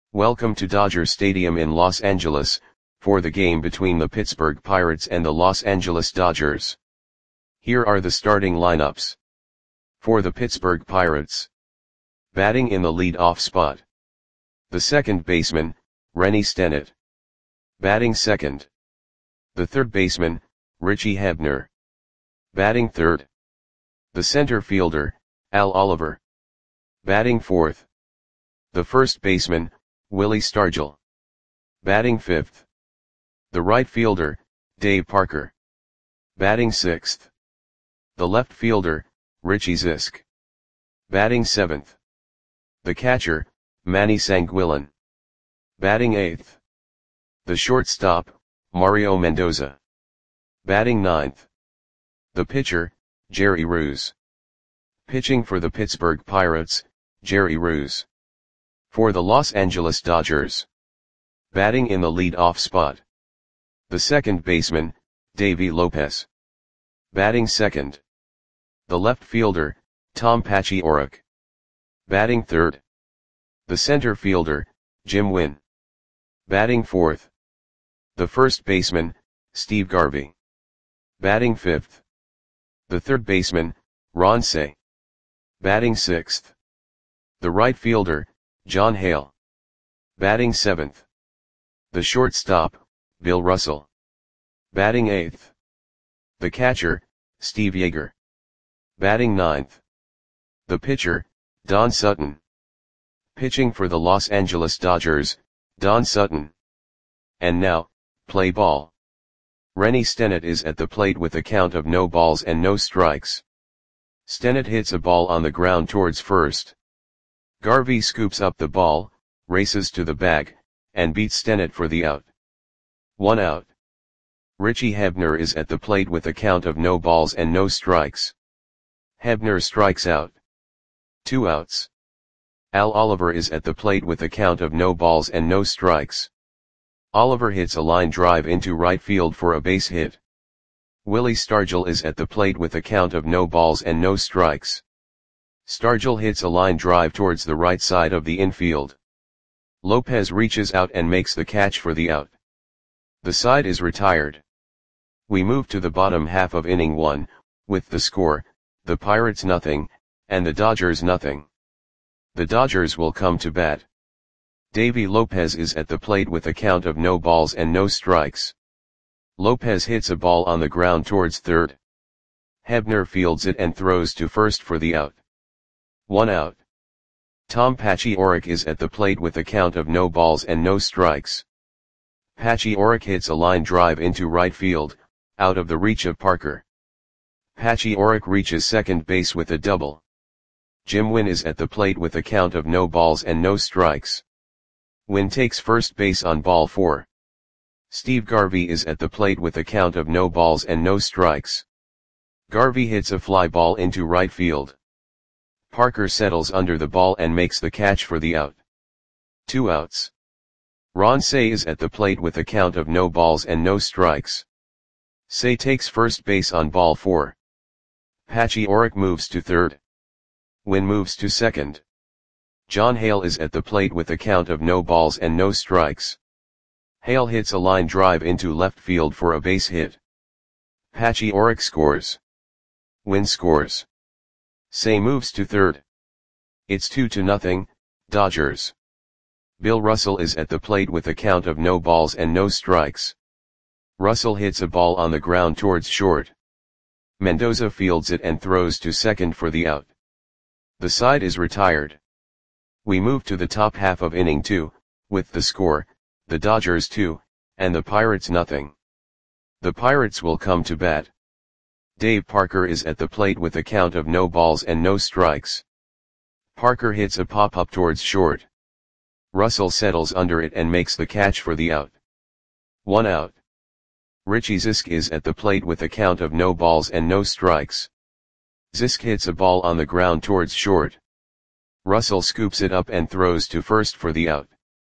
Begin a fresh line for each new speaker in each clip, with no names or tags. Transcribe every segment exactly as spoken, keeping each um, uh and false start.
Welcome to Dodger Stadium in Los Angeles, for the game between the Pittsburgh Pirates and the Los Angeles Dodgers. Here are the starting lineups. For the Pittsburgh Pirates. Batting in the lead-off spot. The second baseman, Rennie Stennett. Batting second. The third baseman, Richie Hebner. Batting third. The center fielder, Al Oliver. Batting fourth. The first baseman, Willie Stargell. Batting fifth. The right fielder, Dave Parker. Batting sixth. The left fielder, Richie Zisk. Batting seventh. The catcher, Manny Sanguillen. Batting eighth. The shortstop, Mario Mendoza. Batting ninth. The pitcher, Jerry Ruse. Pitching for the Pittsburgh Pirates, Jerry Ruse. For the Los Angeles Dodgers. Batting in the lead-off spot. The second baseman, Davey Lopez. Batting second. The left fielder, Tom Paciorek. Batting third. The center fielder, Jim Wynn. Batting fourth. The first baseman, Steve Garvey. Batting fifth. The third baseman, Ron Cey. Batting sixth. The right fielder, John Hale. Batting seventh. The shortstop, Bill Russell. Batting eighth. The catcher, Steve Yeager. Batting ninth. The pitcher, Don Sutton. Pitching for the Los Angeles Dodgers, Don Sutton. And now, play ball. Rennie Stennett is at the plate with a count of no balls and no strikes. Stennett hits a ball on the ground towards first. Garvey scoops up the ball, races to the bag, and beats Stennett for the out. One out. Richie Hebner is at the plate with a count of no balls and no strikes. Hebner strikes out. Two outs. Al Oliver is at the plate with a count of no balls and no strikes. Oliver hits a line drive into right field for a base hit. Willie Stargell is at the plate with a count of no balls and no strikes. Stargell hits a line drive towards the right side of the infield. Lopez reaches out and makes the catch for the out. The side is retired. We move to the bottom half of inning one, with the score, the Pirates nothing, and the Dodgers nothing. The Dodgers will come to bat. Davey Lopez is at the plate with a count of no balls and no strikes. Lopez hits a ball on the ground towards third. Hebner fields it and throws to first for the out. One out. Tom Paciorek is at the plate with a count of no balls and no strikes. Paciorek hits a line drive into right field, out of the reach of Parker. Paciorek reaches second base with a double. Jim Wynn is at the plate with a count of no balls and no strikes. Wynn takes first base on ball four. Steve Garvey is at the plate with a count of no balls and no strikes. Garvey hits a fly ball into right field. Parker settles under the ball and makes the catch for the out. Two outs. Ron Cey is at the plate with a count of no balls and no strikes. Cey takes first base on ball four. Paciorek moves to third. Wynn moves to second. John Hale is at the plate with a count of no balls and no strikes. Hale hits a line drive into left field for a base hit. Paciorek scores. Wynn scores. Cey moves to third. It's two to nothing, Dodgers. Bill Russell is at the plate with a count of no balls and no strikes. Russell hits a ball on the ground towards short. Mendoza fields it and throws to second for the out. The side is retired. We move to the top half of inning two, with the score, the Dodgers two, and the Pirates nothing. The Pirates will come to bat. Dave Parker is at the plate with a count of no balls and no strikes. Parker hits a pop-up towards short. Russell settles under it and makes the catch for the out. One out. Richie Zisk is at the plate with a count of no balls and no strikes. Zisk hits a ball on the ground towards short. Russell scoops it up and throws to first for the out.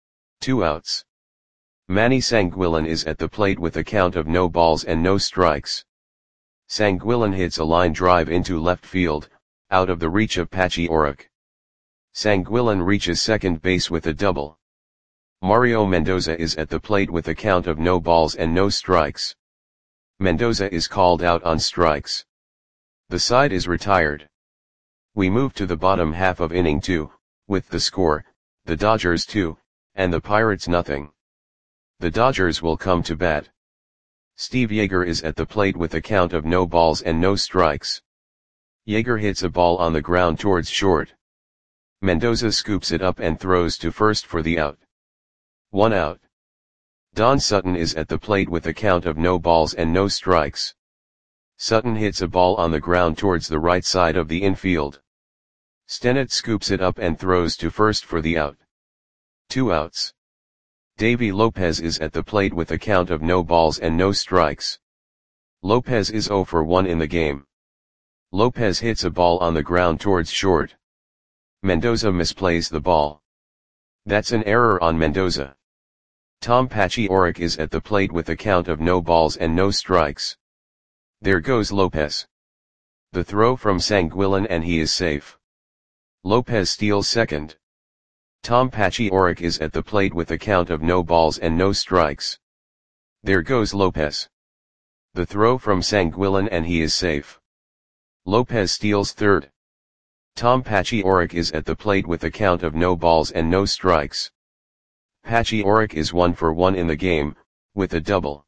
Two outs. Manny Sanguillen is at the plate with a count of no balls and no strikes. Sanguillen hits a line drive into left field, out of the reach of Paciorek. Sanguillen reaches second base with a double. Mario Mendoza is at the plate with a count of no balls and no strikes. Mendoza is called out on strikes. The side is retired. We move to the bottom half of inning two, with the score, the Dodgers two, and the Pirates nothing. The Dodgers will come to bat. Steve Yeager is at the plate with a count of no balls and no strikes. Yeager hits a ball on the ground towards short. Mendoza scoops it up and throws to first for the out. One out. Don Sutton is at the plate with a count of no balls and no strikes. Sutton hits a ball on the ground towards the right side of the infield. Stennett scoops it up and throws to first for the out. Two outs. Davy Lopez is at the plate with a count of no balls and no strikes. Lopez is oh for one in the game. Lopez hits a ball on the ground towards short. Mendoza misplays the ball. That's an error on Mendoza. Tom Paciorek is at the plate with a count of no balls and no strikes. There goes Lopez. The throw from Sanguillen and he is safe. Lopez steals second. Tom Paciorek is at the plate with a count of no balls and no strikes. There goes Lopez. The throw from Sanguillen and he is safe. Lopez steals third. Tom Paciorek is at the plate with a count of no balls and no strikes. Paciorek is one for one in the game, with a double.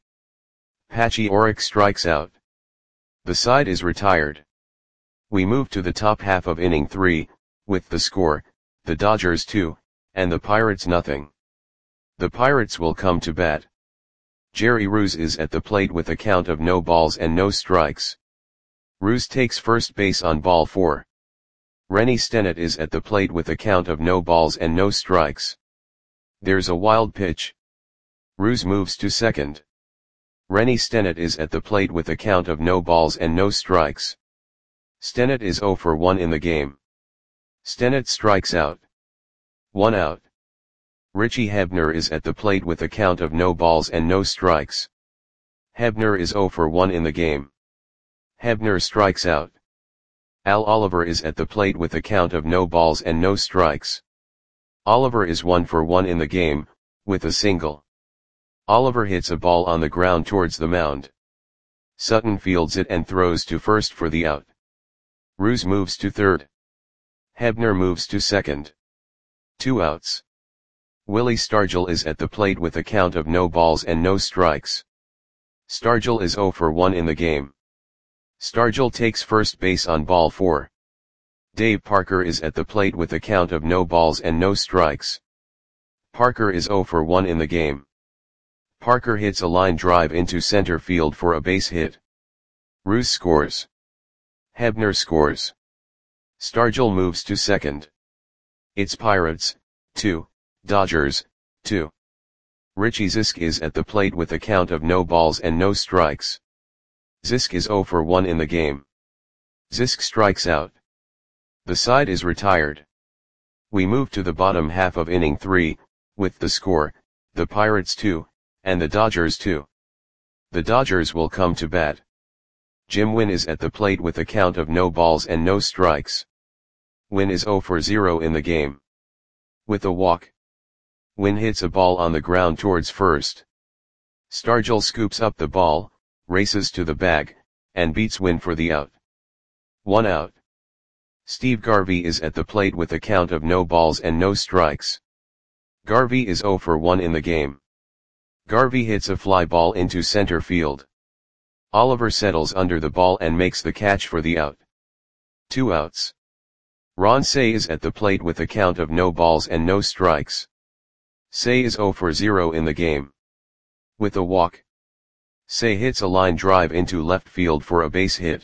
Paciorek strikes out. The side is retired. We move to the top half of inning three, with the score, the Dodgers two, and the Pirates nothing. The Pirates will come to bat. Jerry Ruse is at the plate with a count of no balls and no strikes. Ruse takes first base on ball four. Rennie Stennett is at the plate with a count of no balls and no strikes. There's a wild pitch. Ruse moves to second. Rennie Stennett is at the plate with a count of no balls and no strikes. Stennett is oh for one in the game. Stennett strikes out. One out. Richie Hebner is at the plate with a count of no balls and no strikes. Hebner is oh for one in the game. Hebner strikes out. Al Oliver is at the plate with a count of no balls and no strikes. Oliver is one for one in the game, with a single. Oliver hits a ball on the ground towards the mound. Sutton fields it and throws to first for the out. Ruse moves to third. Hebner moves to second. Two outs. Willie Stargell is at the plate with a count of no balls and no strikes. Stargell is oh for one in the game. Stargell takes first base on ball four. Dave Parker is at the plate with a count of no balls and no strikes. Parker is oh for one in the game. Parker hits a line drive into center field for a base hit. Ruse scores. Hebner scores. Stargell moves to second. It's Pirates, two, Dodgers, two. Richie Zisk is at the plate with a count of no balls and no strikes. Zisk is oh for one in the game. Zisk strikes out. The side is retired. We move to the bottom half of inning three, with the score, the Pirates two, and the Dodgers two. The Dodgers will come to bat. Jim Wynn is at the plate with a count of no balls and no strikes. Wynn is oh for zero in the game. With a walk. Wynn hits a ball on the ground towards first. Stargell scoops up the ball, races to the bag, and beats Wynn for the out. One out. Steve Garvey is at the plate with a count of no balls and no strikes. Garvey is oh for one in the game. Garvey hits a fly ball into center field. Oliver settles under the ball and makes the catch for the out. Two outs. Ron Cey is at the plate with a count of no balls and no strikes. Cey is oh for zero in the game. With a walk. Cey hits a line drive into left field for a base hit.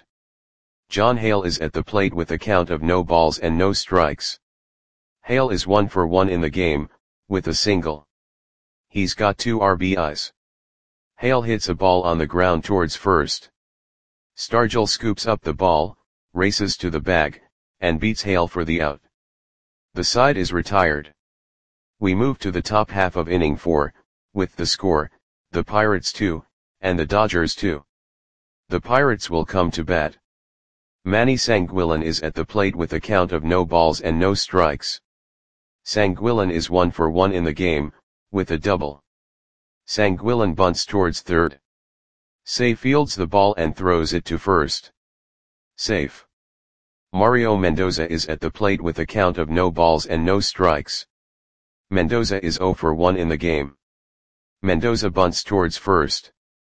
John Hale is at the plate with a count of no balls and no strikes. Hale is one for one in the game, with a single. He's got two R B Is. Hale hits a ball on the ground towards first. Stargell scoops up the ball, races to the bag, and beats Hale for the out. The side is retired. We move to the top half of inning four, with the score, the Pirates two, and the Dodgers two. The Pirates will come to bat. Manny Sanguillen is at the plate with a count of no balls and no strikes. Sanguillen is one for one in the game, with a double. Sanguillen bunts towards third. Say fields the ball and throws it to first. Safe. Mario Mendoza is at the plate with a count of no balls and no strikes. Mendoza is zero for one in the game. Mendoza bunts towards first.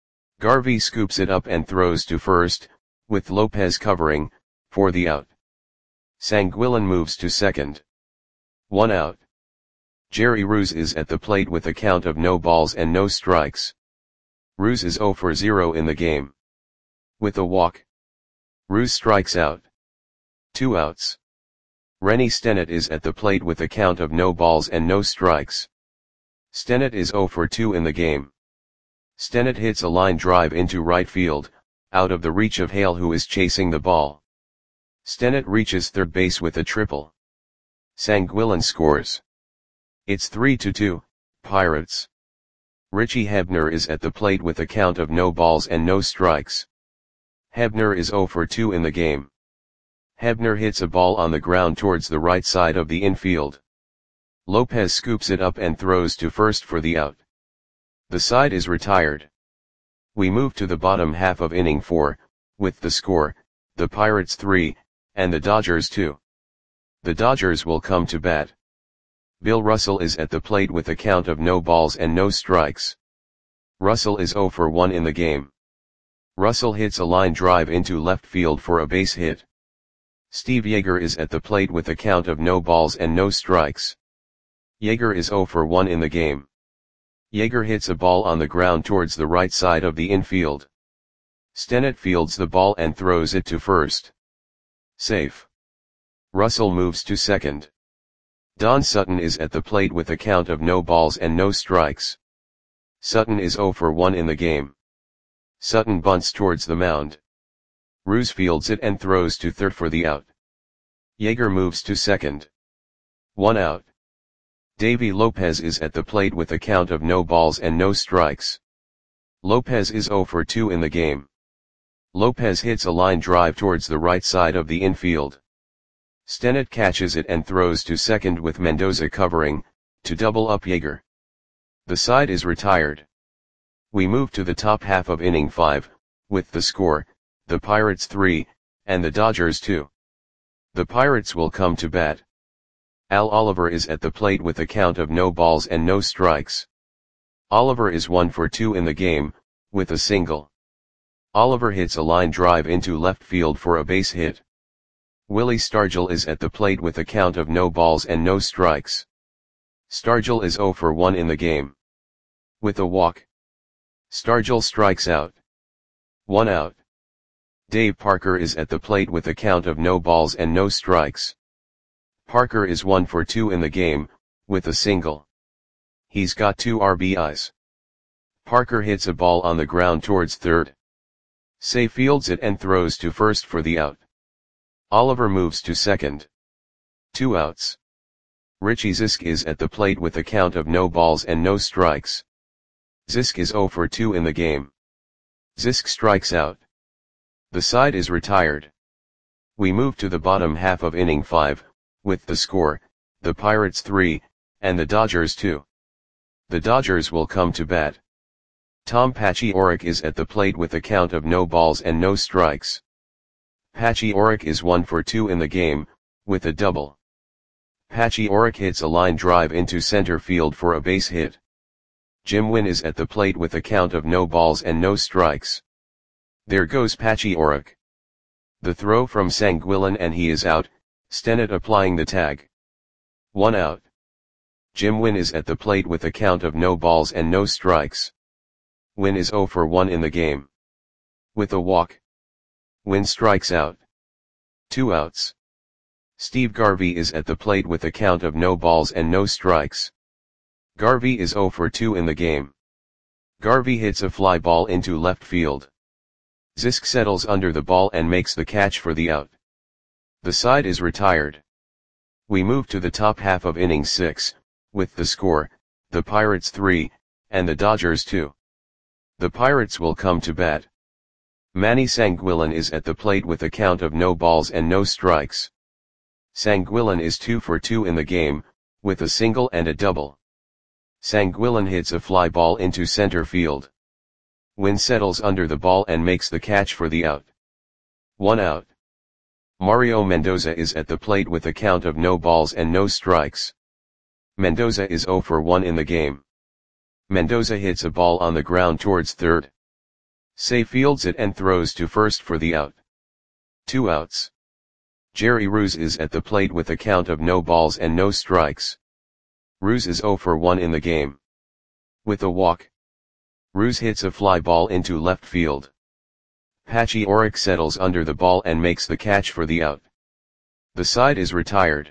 Garvey scoops it up and throws to first, with Lopez covering, for the out. Sanguillen moves to second. One out. Jerry Ruse is at the plate with a count of no balls and no strikes. Ruse is zero for zero in the game. With a walk, Ruse strikes out. Two outs. Rennie Stennett is at the plate with a count of no balls and no strikes. Stennett is zero for two in the game. Stennett hits a line drive into right field, out of the reach of Hale, who is chasing the ball. Stennett reaches third base with a triple. Sanguillen scores. It's three to two, Pirates. Richie Hebner is at the plate with a count of no balls and no strikes. Hebner is zero for two in the game. Hebner hits a ball on the ground towards the right side of the infield. Lopez scoops it up and throws to first for the out. The side is retired. We move to the bottom half of inning four, with the score, the Pirates three, and the Dodgers two. The Dodgers will come to bat. Bill Russell is at the plate with a count of no balls and no strikes. Russell is zero for one in the game. Russell hits a line drive into left field for a base hit. Steve Yeager is at the plate with a count of no balls and no strikes. Yeager is zero for one in the game. Yeager hits a ball on the ground towards the right side of the infield. Stennett fields the ball and throws it to first. Safe. Russell moves to second. Don Sutton is at the plate with a count of no balls and no strikes. Sutton is zero for one in the game. Sutton bunts towards the mound. Ruse fields it and throws to third for the out. Yeager moves to second. One out. Davy Lopez is at the plate with a count of no balls and no strikes. Lopez is zero for two in the game. Lopez hits a line drive towards the right side of the infield. Stennett catches it and throws to second with Mendoza covering, to double up Yeager. The side is retired. We move to the top half of inning five, with the score, the Pirates three, and the Dodgers two. The Pirates will come to bat. Al Oliver is at the plate with a count of no balls and no strikes. Oliver is one for two in the game, with a single. Oliver hits a line drive into left field for a base hit. Willie Stargell is at the plate with a count of no balls and no strikes. Stargell is zero for one in the game. With a walk, Stargell strikes out. One out. Dave Parker is at the plate with a count of no balls and no strikes. Parker is one for two in the game, with a single. He's got two R B Is. Parker hits a ball on the ground towards third. Say fields it and throws to first for the out. Oliver moves to second. Two outs. Richie Zisk is at the plate with a count of no balls and no strikes. Zisk is zero for two in the game. Zisk strikes out. The side is retired. We move to the bottom half of inning five, with the score, the Pirates three, and the Dodgers two. The Dodgers will come to bat. Tom Paciorek is at the plate with a count of no balls and no strikes. Paciorek is one for two in the game, with a double. Paciorek hits a line drive into center field for a base hit. Jim Wynn is at the plate with a count of no balls and no strikes. There goes Paciorek. The throw from Sanguillen and he is out, Stennett applying the tag. One out. Jim Wynn is at the plate with a count of no balls and no strikes. Wynn is zero for one in the game. With a walk, Wynn strikes out. Two outs. Steve Garvey is at the plate with a count of no balls and no strikes. Garvey is zero for two in the game. Garvey hits a fly ball into left field. Zisk settles under the ball and makes the catch for the out. The side is retired. We move to the top half of inning six, with the score, the Pirates three, and the Dodgers two. The Pirates will come to bat. Manny Sanguillen is at the plate with a count of no balls and no strikes. Sanguillen is two for two in the game, with a single and a double. Sanguillen hits a fly ball into center field. Wynn settles under the ball and makes the catch for the out. One out. Mario Mendoza is at the plate with a count of no balls and no strikes. Mendoza is zero for one in the game. Mendoza hits a ball on the ground towards third. Say fields it and throws to first for the out. Two outs. Jerry Ruse is at the plate with a count of no balls and no strikes. Ruse is zero for one in the game. With a walk, Ruse hits a fly ball into left field. Patchy Oric settles under the ball and makes the catch for the out. The side is retired.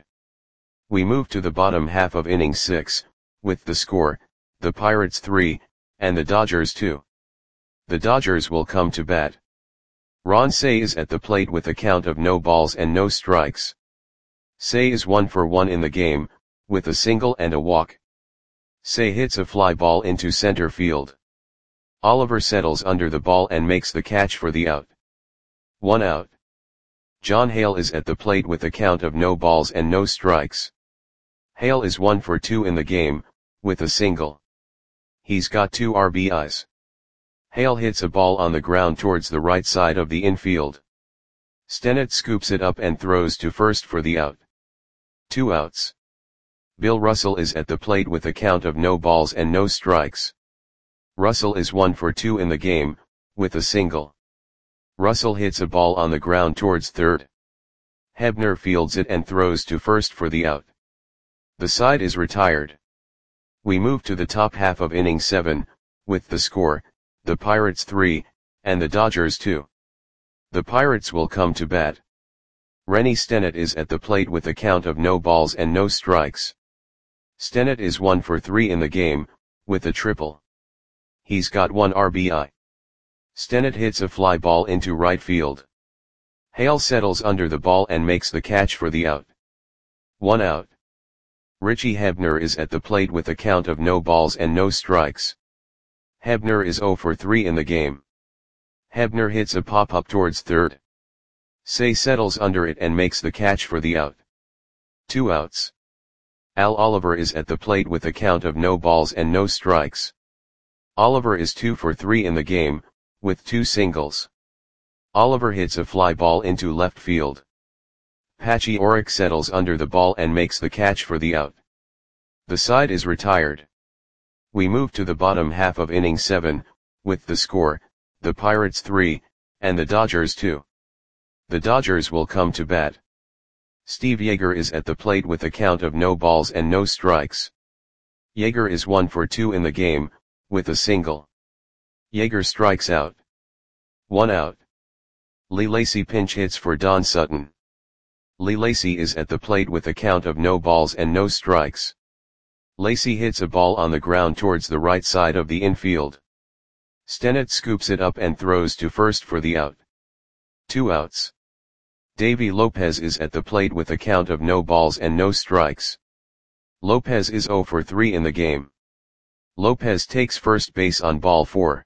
We move to the bottom half of inning six, with the score, the Pirates three, and the Dodgers two. The Dodgers will come to bat. Ron Cey is at the plate with a count of no balls and no strikes. Cey is one for one in the game, with a single and a walk. Cey hits a fly ball into center field. Oliver settles under the ball and makes the catch for the out. One out. John Hale is at the plate with a count of no balls and no strikes. Hale is one for two in the game, with a single. He's got two R B Is. Hale hits a ball on the ground towards the right side of the infield. Stennett scoops it up and throws to first for the out. Two outs. Bill Russell is at the plate with a count of no balls and no strikes. Russell is one for two in the game, with a single. Russell hits a ball on the ground towards third. Hebner fields it and throws to first for the out. The side is retired. We move to the top half of inning seven, with the score, the Pirates three, and the Dodgers two. The Pirates will come to bat. Rennie Stennett is at the plate with a count of no balls and no strikes. Stennett is one for three in the game, with a triple. He's got one R B I. Stennett hits a fly ball into right field. Hale settles under the ball and makes the catch for the out. One out. Richie Hebner is at the plate with a count of no balls and no strikes. Hebner is zero for three in the game. Hebner hits a pop-up towards third. Cey settles under it and makes the catch for the out. Two outs. Al Oliver is at the plate with a count of no balls and no strikes. Oliver is two for three in the game, with two singles. Oliver hits a fly ball into left field. Patchy Oric settles under the ball and makes the catch for the out. The side is retired. We move to the bottom half of inning seven, with the score, the Pirates three, and the Dodgers two. The Dodgers will come to bat. Steve Yeager is at the plate with a count of no balls and no strikes. Yeager is one for two in the game, with a single. Yeager strikes out. One out. Lee Lacy pinch hits for Don Sutton. Lee Lacy is at the plate with a count of no balls and no strikes. Lacy hits a ball on the ground towards the right side of the infield. Stennett scoops it up and throws to first for the out. Two outs. Davy Lopez is at the plate with a count of no balls and no strikes. Lopez is zero for three in the game. Lopez takes first base on ball four.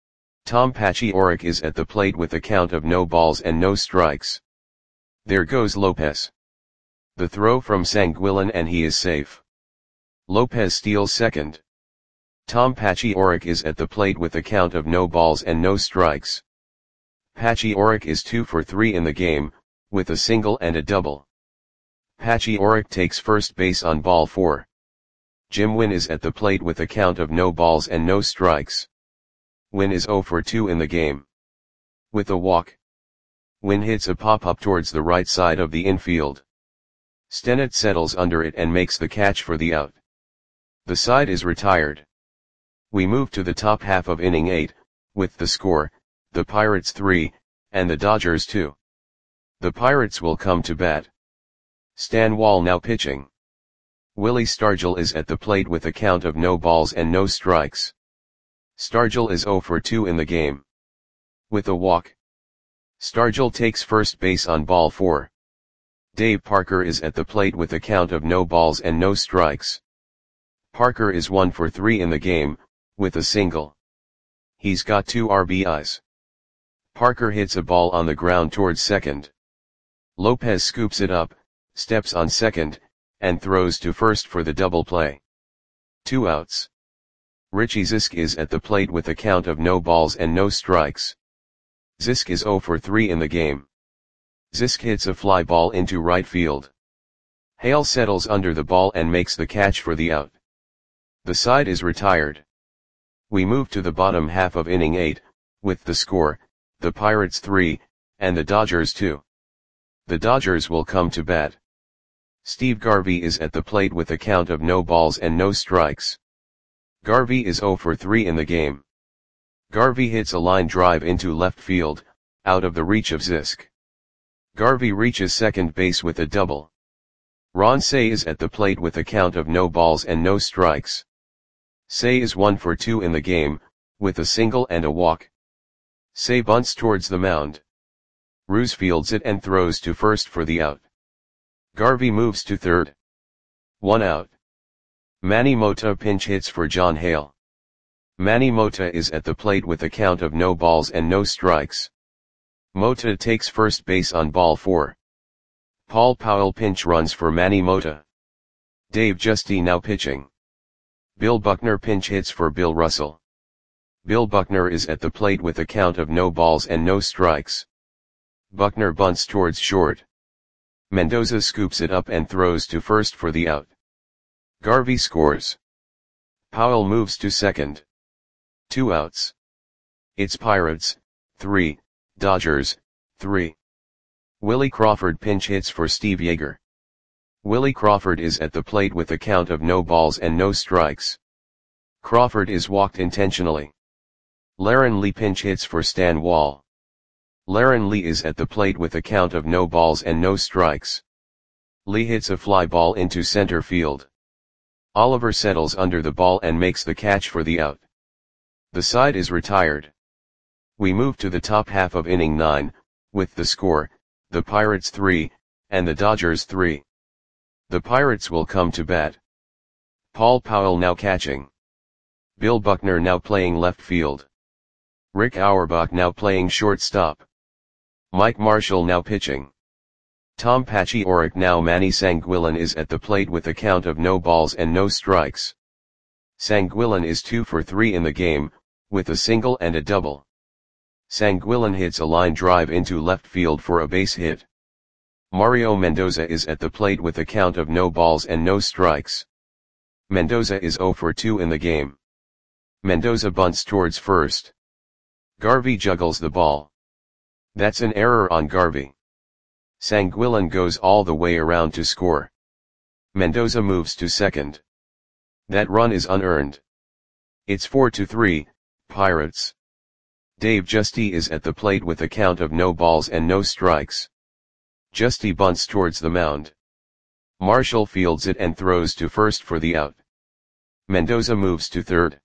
Tom Patchy Oric is at the plate with a count of no balls and no strikes. There goes Lopez. The throw from Sanguillen and he is safe. Lopez steals second. Tom Patchy Oric is at the plate with a count of no balls and no strikes. Patchy Oric is two for three in the game, with a single and a double. Patchy Oric takes first base on ball four. Jim Wynn is at the plate with a count of no balls and no strikes. Wynn is zero for two in the game. With a walk, Wynn hits a pop-up towards the right side of the infield. Stennett settles under it and makes the catch for the out. The side is retired. We move to the top half of inning eight, with the score, the Pirates three, and the Dodgers two. The Pirates will come to bat. Stan Wall now pitching. Willie Stargell is at the plate with a count of no balls and no strikes. Stargell is zero for two in the game. With a walk, Stargell takes first base on ball four. Dave Parker is at the plate with a count of no balls and no strikes. Parker is one for three in the game, with a single. He's got two R B Is. Parker hits a ball on the ground towards second. Lopez scoops it up, steps on second, and throws to first for the double play. Two outs. Richie Zisk is at the plate with a count of no balls and no strikes. Zisk is zero for three in the game. Zisk hits a fly ball into right field. Hale settles under the ball and makes the catch for the out. The side is retired. We move to the bottom half of inning eight, with the score, the Pirates three, and the Dodgers two. The Dodgers will come to bat. Steve Garvey is at the plate with a count of no balls and no strikes. Garvey is zero for three in the game. Garvey hits a line drive into left field, out of the reach of Zisk. Garvey reaches second base with a double. Ron Cey is at the plate with a count of no balls and no strikes. Cey is one for two in the game, with a single and a walk. Cey bunts towards the mound. Ruse fields it and throws to first for the out. Garvey moves to third. One out. Manny Mota pinch hits for John Hale. Manny Mota is at the plate with a count of no balls and no strikes. Mota takes first base on ball four. Paul Powell pinch runs for Manny Mota. Dave Giusti now pitching. Bill Buckner pinch hits for Bill Russell. Bill Buckner is at the plate with a count of no balls and no strikes. Buckner bunts towards short. Mendoza scoops it up and throws to first for the out. Garvey scores. Powell moves to second. Two outs. It's Pirates, three, Dodgers, three. Willie Crawford pinch hits for Steve Yeager. Willie Crawford is at the plate with a count of no balls and no strikes. Crawford is walked intentionally. Laren Lee pinch hits for Stan Wall. Laren Lee is at the plate with a count of no balls and no strikes. Lee hits a fly ball into center field. Oliver settles under the ball and makes the catch for the out. The side is retired. We move to the top half of inning nine, with the score, the Pirates three, and the Dodgers three. The Pirates will come to bat. Paul Powell now catching. Bill Buckner now playing left field. Rick Auerbach now playing shortstop. Mike Marshall now pitching. Tom Paciorek now Manny Sanguillen is at the plate with a count of no balls and no strikes. Sanguillen is two for three in the game, with a single and a double. Sanguillen hits a line drive into left field for a base hit. Mario Mendoza is at the plate with a count of no balls and no strikes. Mendoza is zero for two in the game. Mendoza bunts towards first. Garvey juggles the ball. That's an error on Garvey. Sanguillen goes all the way around to score. Mendoza moves to second. That run is unearned. It's four to three, Pirates. Dave Giusti is at the plate with a count of no balls and no strikes. Giusti bunts towards the mound. Marshall fields it and throws to first for the out. Mendoza moves to third.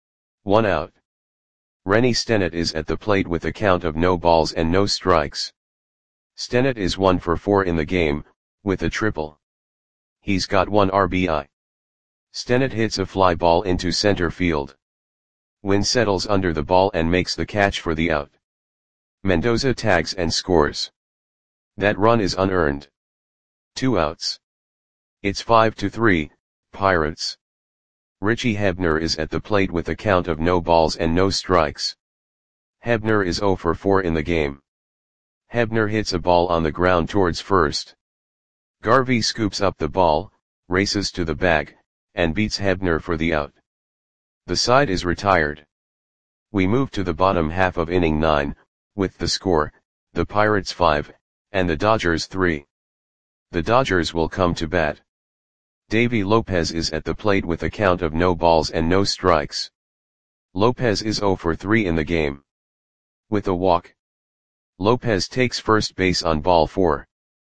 One out. Rennie Stennett is at the plate with a count of no balls and no strikes. Stennett is one for four in the game, with a triple. He's got one R B I. Stennett hits a fly ball into center field. Wynn settles under the ball and makes the catch for the out. Mendoza tags and scores. That run is unearned. Two outs. It's five to three, Pirates. Richie Hebner is at the plate with a count of no balls and no strikes. Hebner is zero for four in the game. Hebner hits a ball on the ground towards first. Garvey scoops up the ball, races to the bag, and beats Hebner for the out. The side is retired. We move to the bottom half of inning nine, with the score, the Pirates five, and the Dodgers three. The Dodgers will come to bat. Davy Lopez is at the plate with a count of no balls and no strikes. Lopez is zero for three in the game. With a walk. Lopez takes first base on ball four.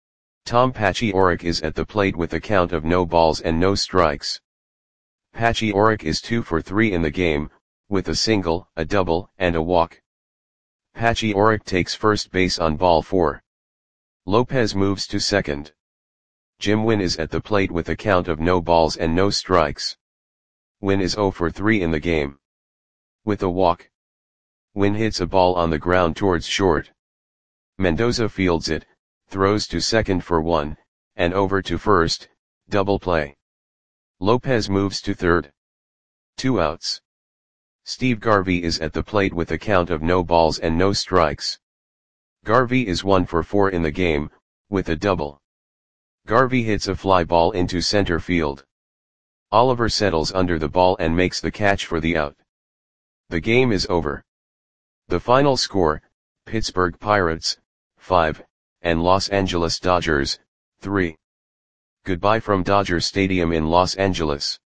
Tom Paciorek is at the plate with a count of no balls and no strikes. Paciorek is two for three in the game, with a single, a double, and a walk. Paciorek takes first base on ball four. Lopez moves to second. Jim Wynn is at the plate with a count of no balls and no strikes. Wynn is zero for three in the game. With a walk. Wynn hits a ball on the ground towards short. Mendoza fields it, throws to second for one, and over to first, double play. Lopez moves to third. Two outs. Steve Garvey is at the plate with a count of no balls and no strikes. Garvey is one for four in the game, with a double. Garvey hits a fly ball into center field. Oliver settles under the ball and makes the catch for the out. The game is over. The final score, Pittsburgh Pirates, five, and Los Angeles Dodgers, three. Goodbye from Dodger Stadium in Los Angeles.